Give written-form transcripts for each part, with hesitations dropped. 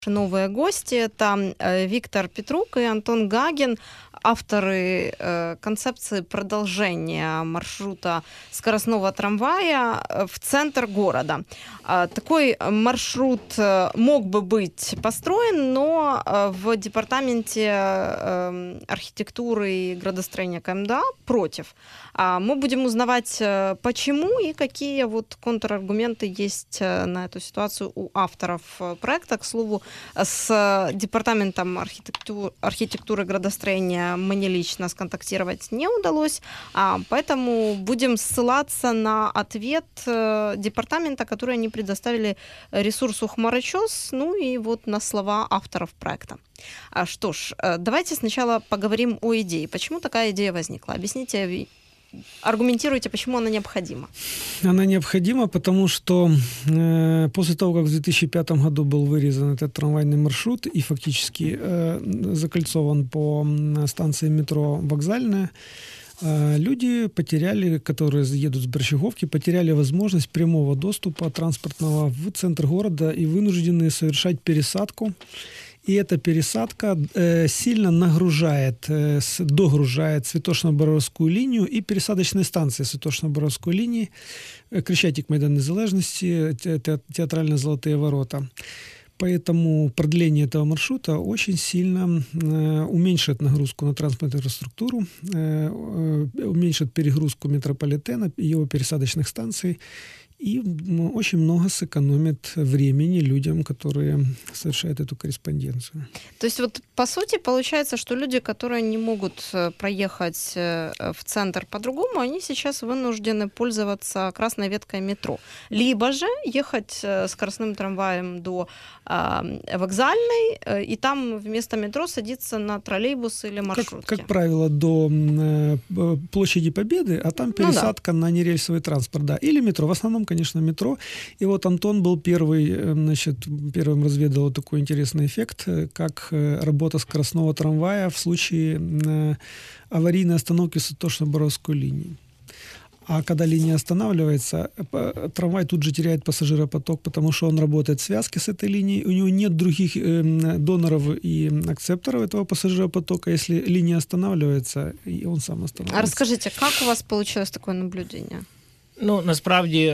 Новые гости – это Виктор Петрук и Антон Гагин, авторы концепции продолжения маршрута скоростного трамвая в центр города. Такой маршрут мог бы быть построен, но в департаменте архитектуры и градостроения КМДА против. Мы будем узнавать, почему и какие вот контраргументы есть на эту ситуацию у авторов проекта. К слову, с департаментом архитектуры и градостроения мне лично сконтактировать не удалось, поэтому будем ссылаться на ответ департамента, который они предоставили ресурсу Хмарочос, ну и вот на слова авторов проекта. Что ж, давайте сначала поговорим о идее. Почему такая идея возникла? Объясните, аргументируйте, почему она необходима. Она необходима, потому что после того, как в 2005 году был вырезан этот трамвайный маршрут и фактически закольцован по станции метро «Вокзальная», люди потеряли, которые едут с Борщаговки, потеряли возможность прямого доступа транспортного в центр города и вынуждены совершать пересадку. И эта пересадка сильно догружает Святошино-Боровську линию и пересадочные станции Святошино-Боровської линии, Крещатик, Майдан Незалежности, Театрально-Золотые ворота. Поэтому продление этого маршрута очень сильно уменьшит нагрузку на транспортную инфраструктуру, уменьшит перегрузку метрополитена, его пересадочных станций и очень много сэкономит времени людям, которые совершают эту корреспонденцию. То есть вот по сути получается, что люди, которые не могут проехать в центр по-другому, они сейчас вынуждены пользоваться красной веткой метро. Либо же ехать скоростным трамваем до Вокзальной и там вместо метро садиться на троллейбус или маршрутки. Как правило, до площади Победы, а там пересадка на нерельсовый транспорт, да. Или метро. В основном, конечно, метро. И вот Антон был первым разведал такой интересный эффект, как работа скоростного трамвая в случае аварийной остановки Святошино-Боровской линии. А когда линия останавливается, трамвай тут же теряет пассажиропоток, потому что он работает в связке с этой линией. У него нет других доноров и акцепторов этого пассажиропотока. Если линия останавливается, и он сам останавливается. А расскажите, как у вас получилось такое наблюдение? Ну, насправді,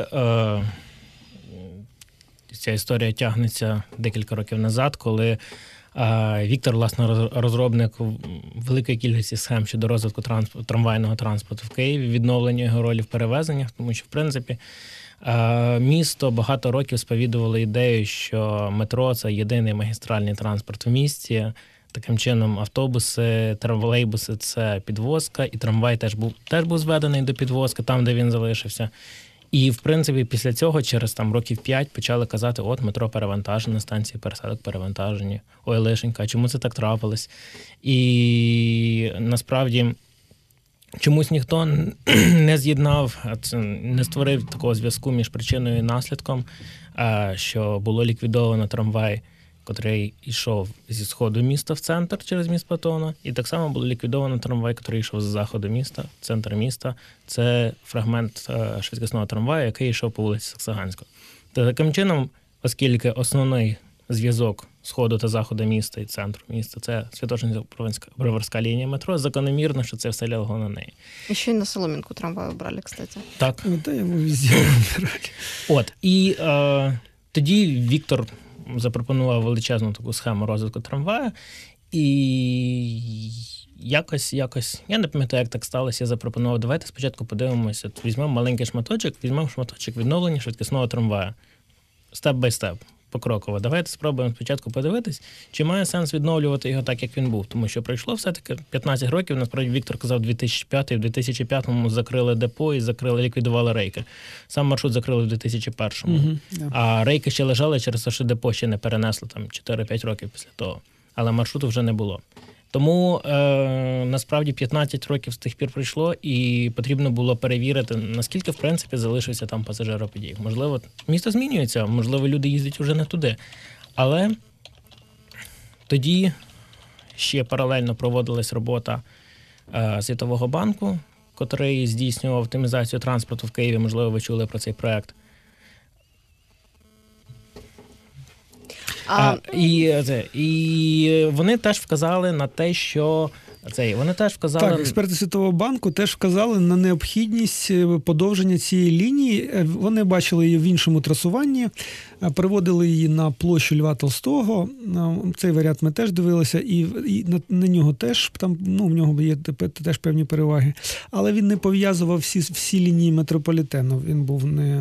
ця історія тягнеться декілька років назад, коли Віктор, власне, розробник великої кількості схем щодо розвитку трамвайного транспорту в Києві, відновлення його ролі в перевезеннях, тому що, в принципі, місто багато років сповідувало ідею, що метро – це єдиний магістральний транспорт в місті. Таким чином, автобуси, тролейбуси – це підвозка, і трамвай теж був зведений до підвозки, там, де він залишився. І, в принципі, після цього, через років 5, почали казати, от, метро перевантажене, станції пересадок перевантажені, ой, лишенька, а чому це так трапилось? І, насправді, чомусь ніхто не з'єднав, не створив такого зв'язку між причиною і наслідком, що було ліквідовано трамвай, котрий йшов зі сходу міста в центр через міст Платона, і так само було ліквідовано трамвай, який йшов з заходу міста, в центр міста. Це фрагмент швидкісного трамваю, який йшов по вулиці Саксаганського. Таким чином, оскільки основний зв'язок сходу та заходу міста і центру міста – це Святошинсько-Броварська лінія метро, закономірно, що це все лягло на неї. І ще й на Соломінку трамвай обрали, кстати. Так. Да, його везде обирали. От, і тоді Віктор запропонував величезну таку схему розвитку трамваю, і якось, я не пам'ятаю, як так сталося, я запропонував, давайте спочатку подивимося, візьмемо маленький шматочок, відновлення швидкісного трамваю. Степ-бай-степ, покроково. Давайте спробуємо спочатку подивитись, чи має сенс відновлювати його так, як він був. Тому що пройшло все-таки 15 років, насправді Віктор казав 2005, і в 2005-му закрили депо і ліквідували рейки. Сам маршрут закрили в 2001-му. А рейки ще лежали через те, що депо ще не перенесло 4-5 років після того. Але маршруту вже не було. Тому, насправді, 15 років з тих пір пройшло, і потрібно було перевірити, наскільки, в принципі, залишився там пасажиропотік. Можливо, місто змінюється, можливо, люди їздять вже не туди. Але тоді ще паралельно проводилась робота Світового банку, котрий здійснював оптимізацію транспорту в Києві. Можливо, ви чули про цей проект. І вони теж вказали на те, що Так, експерти Світового банку теж вказали на необхідність подовження цієї лінії. Вони бачили її в іншому трасуванні, приводили її на площу Льва Толстого. Цей варіант ми теж дивилися, і на нього теж, там, в нього є теж певні переваги. Але він не пов'язував всі лінії метрополітену. Він був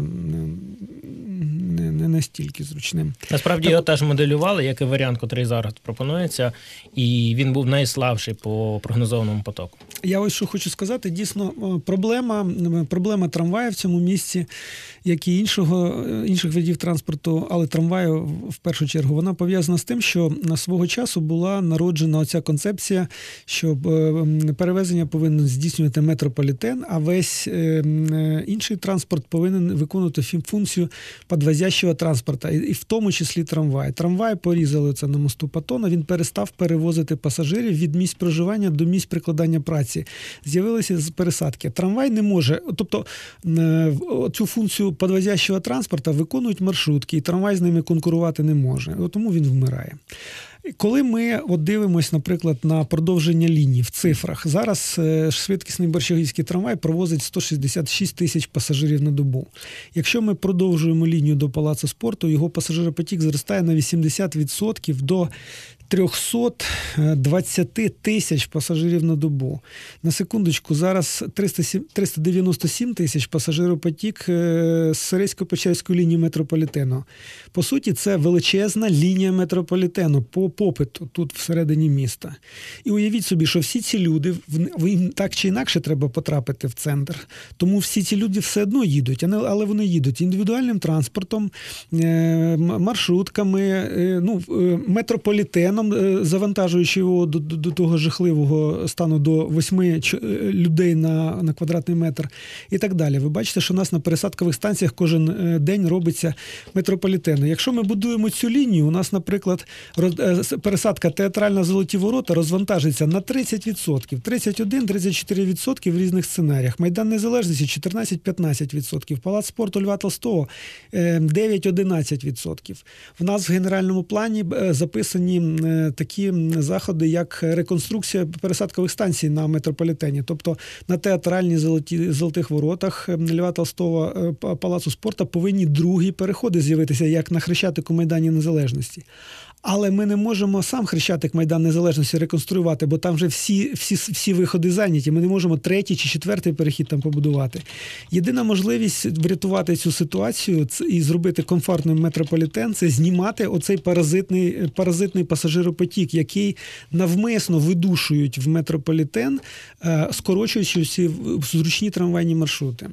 не настільки зручним. Насправді його теж моделювали, як і варіант, який зараз пропонується, і він був найслабший по прогнозованому потоку. Я ось що хочу сказати, дійсно, проблема трамваю в цьому місці, як і інших видів транспорту, але трамваю в першу чергу, вона пов'язана з тим, що на свого часу була народжена оця концепція, що перевезення повинен здійснювати метрополітен, а весь інший транспорт повинен виконувати функцію підвозящого транспорту, і в тому числі трамвай. Трамвай порізали це на мосту Патона, він перестав перевозити пасажирів від місць проживання до місць прикладання праці. З'явилися пересадки. Трамвай не може, тобто цю функцію підвозящого транспорту виконують маршрутки, і трамвай з ними конкурувати не може. Тому він вмирає. Коли ми дивимося, наприклад, на продовження ліній в цифрах, зараз швидкісний борщагівський трамвай провозить 166 тисяч пасажирів на добу. Якщо ми продовжуємо лінію до Палацу спорту, його пасажиропотік зростає на 80% до 320 тисяч пасажирів на добу. На секундочку, зараз 397 тисяч пасажиропотік з Сирецько-Печерської лінії метрополітену. По суті, це величезна лінія метрополітену по попиту тут всередині міста. І уявіть собі, що всі ці люди, їм так чи інакше треба потрапити в центр. Тому всі ці люди все одно їдуть, але вони їдуть індивідуальним транспортом, маршрутками, метрополітеном, завантажуючи його до того жахливого стану до 8 людей на квадратний метр і так далі. Ви бачите, що у нас на пересадкових станціях кожен день робиться метрополітени. Якщо ми будуємо цю лінію, у нас, наприклад, пересадка Театральна Золоті Ворота розвантажиться на 30%, 31-34% в різних сценаріях. Майдан Незалежності 14-15%, Палац спорту Льва Толстого 9-11%. В нас в генеральному плані записані такі заходи, як реконструкція пересадкових станцій на метрополітені, тобто на Театральній Золотих Воротах Льва Толстого Палацу спорту повинні другі переходи з'явитися, як на Хрещатику Майдані Незалежності. Але ми не можемо сам Хрещатик Майдан Незалежності реконструювати, бо там вже всі виходи зайняті. Ми не можемо третій чи четвертий перехід там побудувати. Єдина можливість врятувати цю ситуацію і зробити комфортним метрополітен – це знімати оцей паразитний пасажиропотік, який навмисно видушують в метрополітен, скорочуючи всі зручні трамвайні маршрути.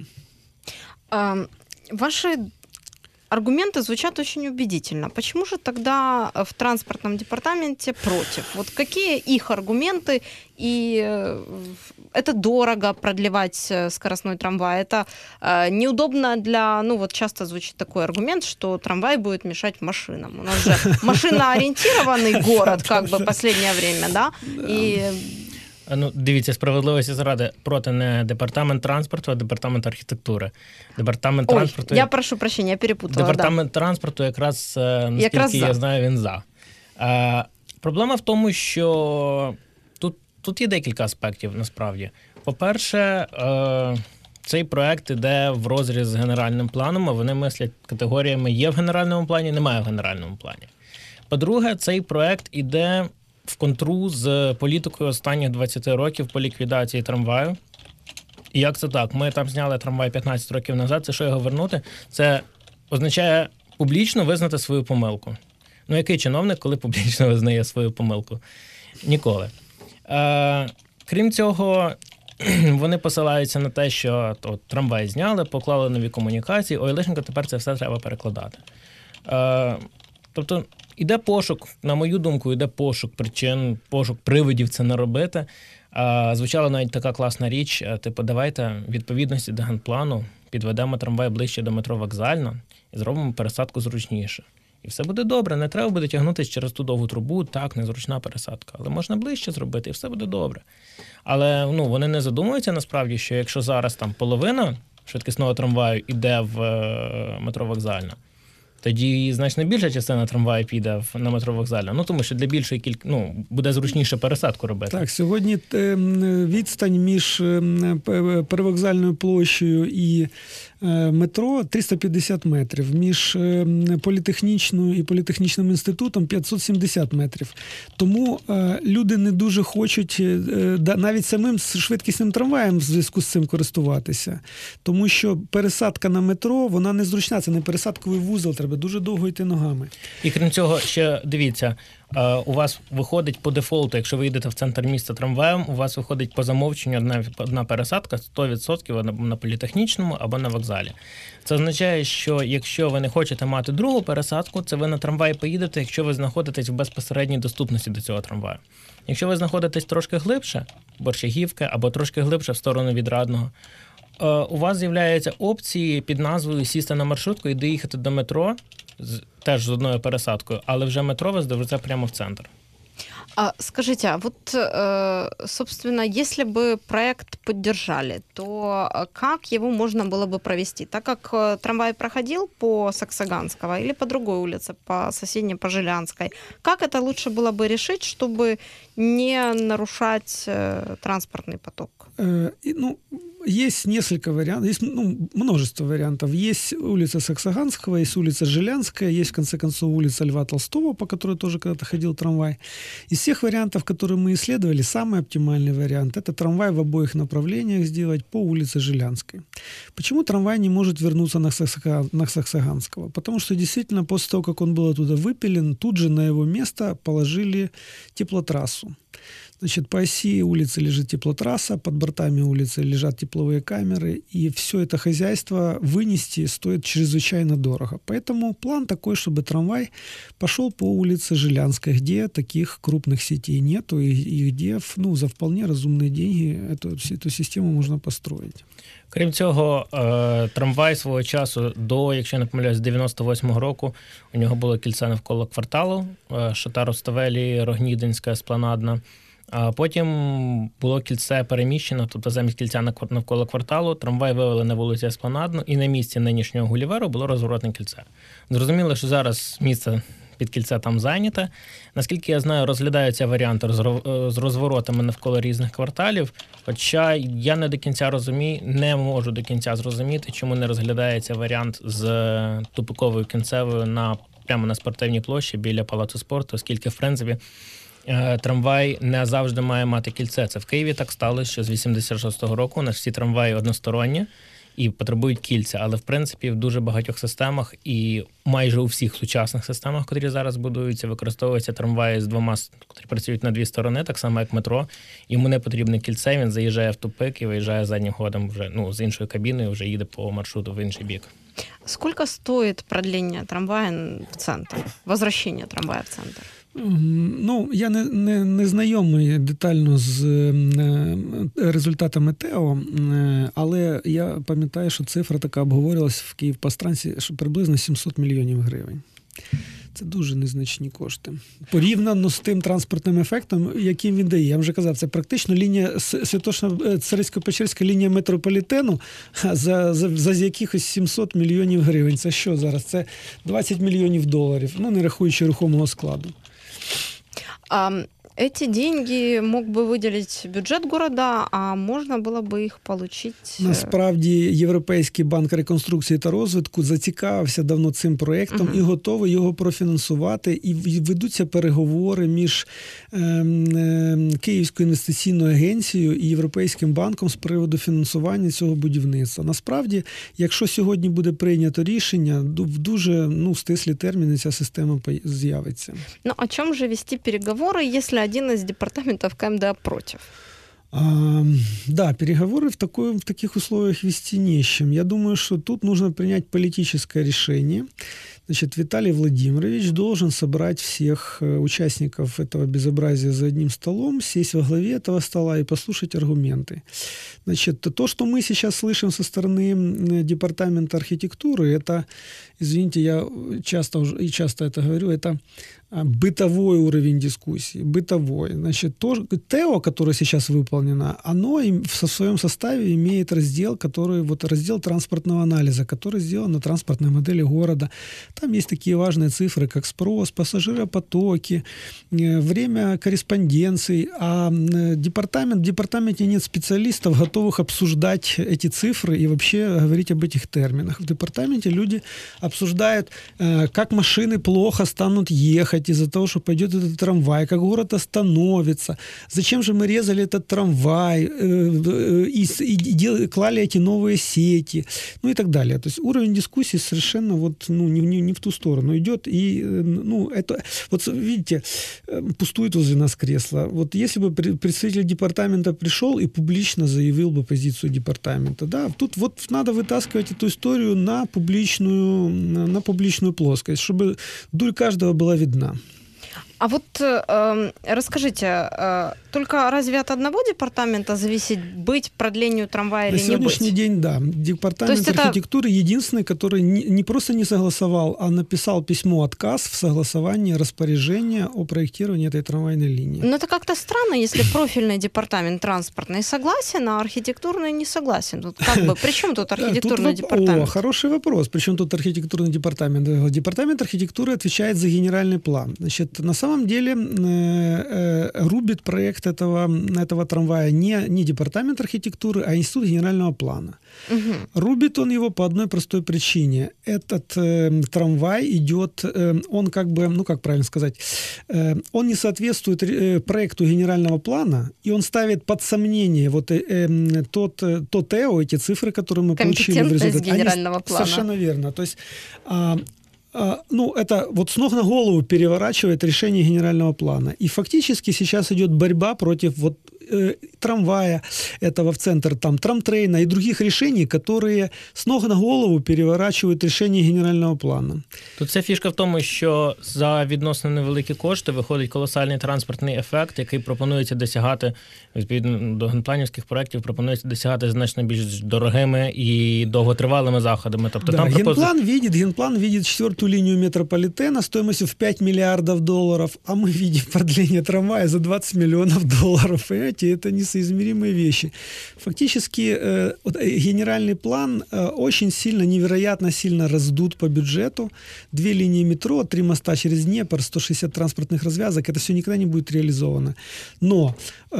Ваши аргументы звучат очень убедительно. Почему же тогда в транспортном департаменте против? Вот какие их аргументы? И это дорого продлевать скоростной трамвай. Это неудобно часто звучит такой аргумент, что трамвай будет мешать машинам. У нас же машиноориентированный город, в последнее время, да? И... Дивіться, справедливості заради, проти не департамент транспорту, а департамент архітектури. Я прошу прощення, я перепутала. Департамент транспорту якраз, наскільки я знаю, він за. Проблема в тому, що тут є декілька аспектів, насправді. По-перше, цей проект іде в розріз з генеральним планом, а вони мислять категоріями є в генеральному плані, немає в генеральному плані. По-друге, цей проект іде в контру з політикою останніх 20 років по ліквідації трамваю. І як це так? Ми там зняли трамвай 15 років назад, це що його вернути? Це означає публічно визнати свою помилку. Який чиновник, коли публічно визнає свою помилку? Ніколи. Крім цього, вони посилаються на те, що трамвай зняли, поклали нові комунікації, лишенько тепер це все треба перекладати. Тобто, іде пошук, на мою думку, іде пошук причин, пошук приводів це не робити. Звучала навіть така класна річ, давайте відповідності до генплану підведемо трамвай ближче до метро Вокзальна і зробимо пересадку зручніше. І все буде добре, не треба буде тягнутися через ту довгу трубу, так, незручна пересадка, але можна ближче зробити, і все буде добре. Але вони не задумуються насправді, що якщо зараз там половина швидкісного трамваю йде в метро Вокзальна, тоді значно більша частина трамваю піде на метровокзалі. Ну, тому що для більшої буде зручніше пересадку робити. Так, сьогодні відстань між перевокзальною площею і метро 350 метрів, між політехнічною і політехнічним інститутом 570 метрів. Тому люди не дуже хочуть навіть самим швидкісним трамваєм в зв'язку з цим користуватися. Тому що пересадка на метро, вона незручна, це не пересадковий вузол, треба дуже довго йти ногами. І крім цього, ще дивіться, у вас виходить по дефолту, якщо ви йдете в центр міста трамваєм, у вас виходить по замовченню одна пересадка 100% на політехнічному або на вокзалі. Це означає, що якщо ви не хочете мати другу пересадку, це ви на трамваї поїдете, якщо ви знаходитесь в безпосередній доступності до цього трамваю. Якщо ви знаходитесь трошки глибше, Борщагівки, або трошки глибше в сторону Відрадного, у вас з'являються опції під назвою «Сісти на маршрутку» і доїхати до метро, теж з одною пересадкою, але вже метро вас довезе прямо в центр. Скажите, а вот, собственно, если бы проект поддержали, то как его можно было бы провести? Так как трамвай проходил по Саксаганского или по другой улице, по соседней, по Жилянской, как это лучше было бы решить, чтобы не нарушать транспортный поток? Есть несколько вариантов, есть множество вариантов. Есть улица Саксаганского, есть улица Жилянская, есть, в конце концов, улица Льва Толстого, по которой тоже когда-то ходил трамвай. Из всех вариантов, которые мы исследовали, самый оптимальный вариант – это трамвай в обоих направлениях сделать по улице Жилянской. Почему трамвай не может вернуться на Саксаганского? Потому что действительно после того, как он был оттуда выпилен, тут же на его место положили теплотрассу. Значит, по оси улицы лежит теплотрасса, под бортами улицы лежат тепловые камеры, и все это хозяйство вынести стоит чрезвычайно дорого. Поэтому план такой, чтобы трамвай пошел по улице Жилянской, где таких крупных сетей нету, и где за вполне разумные деньги эту систему можно построить. Крім цього, трамвай свого часу якщо не помиляюсь, з 98-го року, у нього було кільце навколо кварталу, Шатаро-Ставелі, Рогнідинська, Еспланадна. А потім було кільце переміщено, тобто замість кільця навколо кварталу трамвай вивели на вулицю Еспланадну, і на місці нинішнього Гуліверу було розворотне кільце. Зрозуміло, що зараз місце під кільце там зайняте. Наскільки я знаю, розглядаються варіанти з розворотами навколо різних кварталів, хоча я не можу до кінця зрозуміти, чому не розглядається варіант з тупиковою кінцевою прямо на спортивній площі біля Палацу спорту, оскільки, в принципі, трамвай не завжди має мати кільце. Це в Києві так сталося, що з 86-го року у нас всі трамваї односторонні і потребують кільця. Але, в принципі, в дуже багатьох системах і майже у всіх сучасних системах, котрі зараз будуються, використовуються трамваї з двома, котрі працюють на дві сторони, так само, як метро. Йому не потрібне кільце, він заїжджає в тупик і виїжджає заднім ходом вже, з іншою кабіною, вже їде по маршруту в інший бік. Сколько стоит продление трамвая в центр, возвращение трамвая в центр? Я не знайомий детально з результатами ТЕО, але я пам'ятаю, що цифра така обговорювалась в Київпастрансі, що приблизно 700 мільйонів гривень. Це дуже незначні кошти. Порівняно з тим транспортним ефектом, яким він дає. Я вже казав, це практично лінія Святошино-Царицько-Печерська лінія метрополітену за якихось 700 мільйонів гривень. Це що зараз? Це 20 мільйонів доларів, не рахуючи рухомого складу. Эти деньги мог бы выделить бюджет города, а можна було б їх получить? Насправді, Європейський банк реконструкції та розвитку зацікавився давно цим проєктом і готовий його профінансувати. І ведуться переговори між Київською інвестиційною агенцією і Європейським банком з приводу фінансування цього будівництва. Насправді, якщо сьогодні буде прийнято рішення, в дуже стислі терміни ця система з'явиться. О чому же вести переговори, якщо один из департаментов КМДА против? Да, переговоры в таких условиях вести не с чем. Я думаю, что тут нужно принять политическое решение. Значит, Виталий Владимирович должен собрать всех участников этого безобразия за одним столом, сесть во главе этого стола и послушать аргументы. Значит, то, что мы сейчас слышим со стороны департамента архитектуры, это, извините, я часто это говорю, это бытовой уровень дискуссии, бытовой. Значит, ТЭО, которое сейчас выполнено, оно в своем составе имеет раздел, раздел транспортного анализа, который сделан на транспортной модели города. Там есть такие важные цифры, как спрос, пассажиропотоки, время корреспонденций. А в департаменте нет специалистов, готовых обсуждать эти цифры и вообще говорить об этих терминах. В департаменте люди обсуждают, как машины плохо станут ехать из-за того, что пойдет этот трамвай, как город остановится, зачем же мы резали этот трамвай и клали эти новые сети, ну и так далее. То есть уровень дискуссии совершенно вот, ну, не в ту сторону идет. И, ну, это, вот видите, пустует возле нас кресло. Вот если бы представитель департамента пришел и публично заявил бы позицию департамента, да, тут вот надо вытаскивать эту историю на публичную плоскость, чтобы дурь каждого была видна. А вот расскажите, только разве от одного департамента зависит быть продлению трамвая или не быть? На сегодняшний день, да. Департамент архитектуры единственный, который не просто не согласовал, а написал письмо отказ в согласовании распоряжения о проектировании этой трамвайной линии. Но это как-то странно, если профильный департамент транспортный согласен, а архитектурный не согласен. Тут как бы, при чем тут архитектурный департамент? Хороший вопрос. При чем тут архитектурный департамент? Департамент архитектуры отвечает за генеральный план. Значит, на самом деле рубит проект этого трамвая не департамент архитектуры, а институт генерального плана. Угу. Рубит он его по одной простой причине. Этот трамвай идет, он как бы, ну как правильно сказать, он не соответствует проекту генерального плана, и он ставит под сомнение вот то ТЭО, эти цифры, которые мы получили в результате. Генерального плана. Совершенно верно. То есть ну, это вот с ног на голову переворачивает решение генерального плана. И фактически сейчас идет борьба против вот трамвая этого в центр, там, трамтрейна и других решений, которые с ног на голову переворачивают решение генерального плана. Тут ця фішка в тому, що за відносно невеликі кошти виходить колосальний транспортний ефект, який пропонується досягати, відповідно до генпланівських проєктів, пропонується досягати значно більш дорогими і довготривалими заходами. Тобто, да, там генплан видит четвертую линию метрополитена стоимостью в $5 миллиардов, а мы видим продление трамвая за $20 миллионов. Понимаете, это несоизмеримые вещи. Фактически генеральный план очень сильно, невероятно сильно раздут по бюджету. 2 линии метро, 3 моста через Днепр, 160 транспортных развязок. Это все никогда не будет реализовано. Но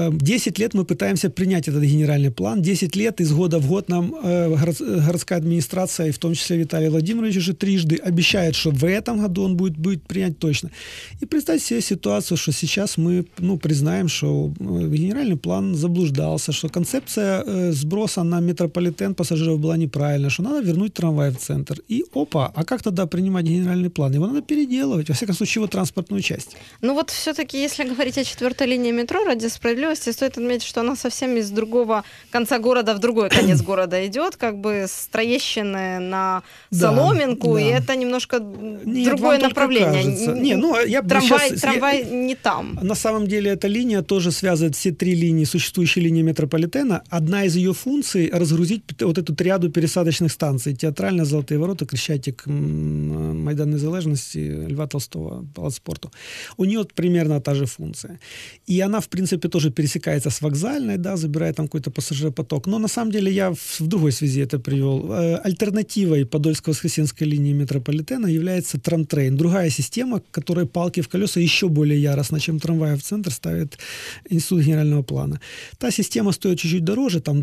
10 лет мы пытаемся принять этот генеральный план. 10 лет из года в год нам городская администрация, и в том числе Виталий Владимирович уже трижды обещает, что в этом году он будет принять точно. И представьте себе ситуацию, что сейчас мы признаем, что генеральный план заблуждался, что концепция сброса на метрополитен пассажиров была неправильная, что надо вернуть трамвай в центр. И а как тогда принимать генеральный план? Его надо переделывать, во всяком случае, его транспортную часть. Ну вот все-таки, если говорить о 4-й линии метро, ради справедливости, стоит отметить, что она совсем из другого конца города в другой конец города идет, как бы с Троещины на Соломинку, да. И это немножко другое направление. Трамвай не там. На самом деле эта линия тоже связывает все 3 линии, существующие линии метрополитена. Одна из ее функций — разгрузить вот эту триаду пересадочных станций. Театральная, Золотые ворота, Крещатик, Майдан Незалежности, Льва Толстого, Палац спорту. У нее примерно та же функция. И она, в принципе, тоже пересекается с вокзальной, да, забирает там какой-то пассажиропоток. Но на самом деле я в другой связи это привел. Альтернативой Подольско-Воскресенской линии метрополитена является трамтрейн. Другая система, которая палки в колеса еще более яростно, чем трамвай в центр, ставит институт генерального плана. Та система стоит чуть-чуть дороже, там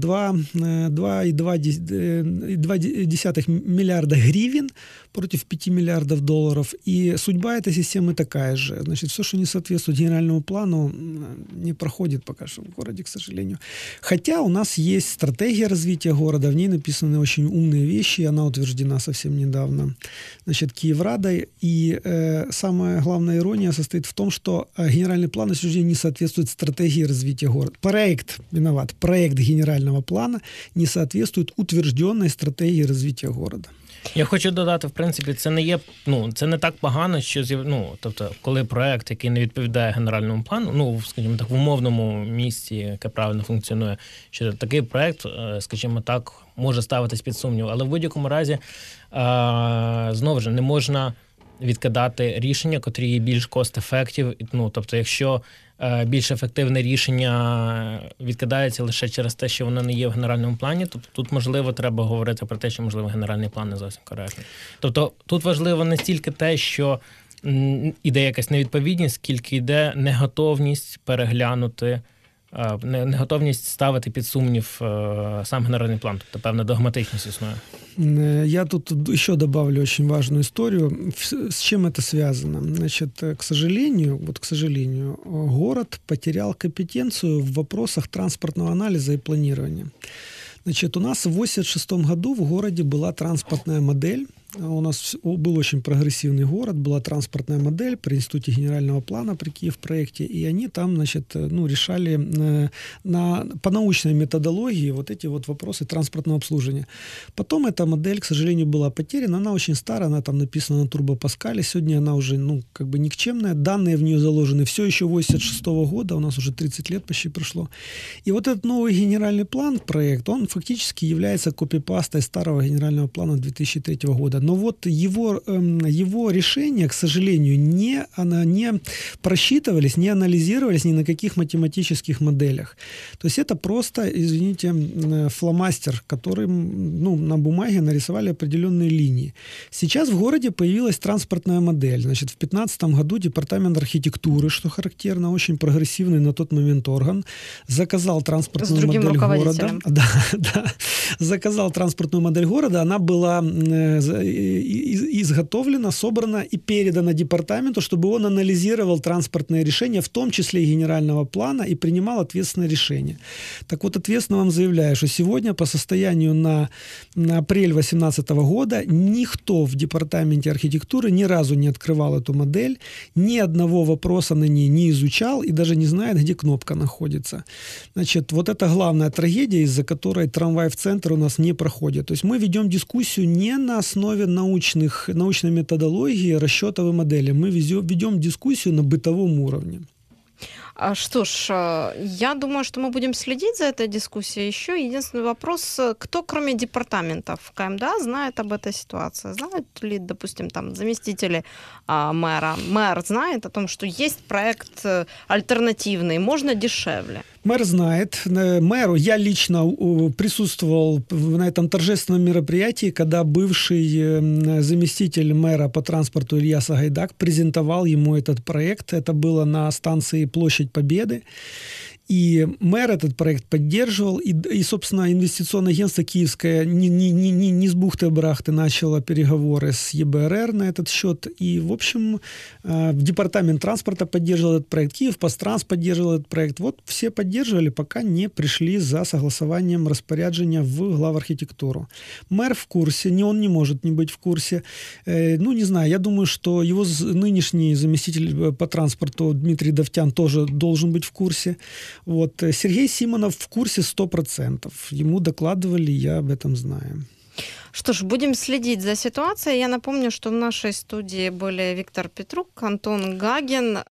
2,2 миллиарда гривен против $5 миллиардов. И судьба этой системы такая же. Значит, все, что не соответствует генеральному плану, не проходит пока что в городе, к сожалению. Хотя у нас есть стратегия развития города, в ней написаны очень умные вещи, она утверждена совсем недавно, значит, Киеврадой. И самая главная ирония состоит в том, что генеральный план на сегодняшний день не соответствует стратегии развития города. Проект генерального плана не соответствует утвержденной стратегии развития города. Я хочу додати, в принципі, це не так погано, що тобто, коли проект, який не відповідає генеральному плану, скажімо так, в умовному місці, яке правильно функціонує, що такий проект, скажімо так, може ставитись під сумнів. Але в будь-якому разі, знову ж, не можна відкидати рішення, котрі є більш cost-effective. Ну, тобто, якщо більш ефективне рішення відкидається лише через те, що воно не є в генеральному плані, то тут, можливо, треба говорити про те, що, можливо, генеральний план не зовсім коректний. Тобто, тут важливо не стільки те, що іде якась невідповідність, скільки йде неготовність переглянути, неготовність ставити під сумнів сам генеральний план, тобто певна догматичність існує. Я тут еще добавлю очень важную историю. С чем это связано? Значит, к сожалению, город потерял компетенцию в вопросах транспортного анализа и планирования. Значит, у нас в 1986 году в городе была транспортная модель. У нас был очень прогрессивный город, была транспортная модель при Институте генерального плана при Киевпроекте, и они там, значит, решали по научной методологии вот эти вот вопросы транспортного обслуживания. Потом эта модель, к сожалению, была потеряна, она очень старая, она там написана на турбопаскале, сегодня она уже, никчемная, данные в нее заложены все еще 1986 года, у нас уже 30 лет почти прошло. И вот этот новый генеральный план, проект, он фактически является копипастой старого генерального плана 2003 года. Но вот его решения, к сожалению, не просчитывались, не анализировались ни на каких математических моделях. То есть это просто, извините, фломастер, которым на бумаге нарисовали определенные линии. Сейчас в городе появилась транспортная модель. Значит, в 2015 году департамент архитектуры, что характерно, очень прогрессивный на тот момент орган, заказал транспортную модель города. Да, заказал транспортную модель города. Она была изготовлена, собрана и передана департаменту, чтобы он анализировал транспортные решения, в том числе и генерального плана, и принимал ответственное решение. Так вот, ответственно вам заявляю, что сегодня по состоянию на апрель 2018 года никто в департаменте архитектуры ни разу не открывал эту модель, ни одного вопроса на ней не изучал и даже не знает, где кнопка находится. Значит, вот это главная трагедия, из-за которой трамвай в центр у нас не проходит. То есть мы ведем дискуссию не на основе научной методологии, расчетовой модели. Мы ведем дискуссию на бытовом уровне. Что ж, я думаю, что мы будем следить за этой дискуссией. Еще единственный вопрос, кто, кроме департаментов КМДА, знает об этой ситуации? Знают ли, допустим, там заместители мэра? Мэр знает о том, что есть проект альтернативный, можно дешевле? Мэр знает. Мэру я лично присутствовал на этом торжественном мероприятии, когда бывший заместитель мэра по транспорту Илья Сагайдак презентовал ему этот проект. Это было на станции Площадь Победы. И мэр этот проект поддерживал, и собственно, инвестиционное агентство киевское не с бухты-барахты начало переговоры с ЕБРР на этот счет. И, в общем, департамент транспорта поддерживал этот проект, Киевпостранс поддерживал этот проект. Вот все поддерживали, пока не пришли за согласованием распоряджения в главархитектуру. Мэр в курсе, он не может не быть в курсе. Не знаю, я думаю, что его нынешний заместитель по транспорту Дмитрий Давтян тоже должен быть в курсе. Вот. Сергей Симонов в курсе 100%. Ему докладывали, я об этом знаю. Что ж, будем следить за ситуацией. Я напомню, что в нашей студии были Виктор Петрук, Антон Гагин.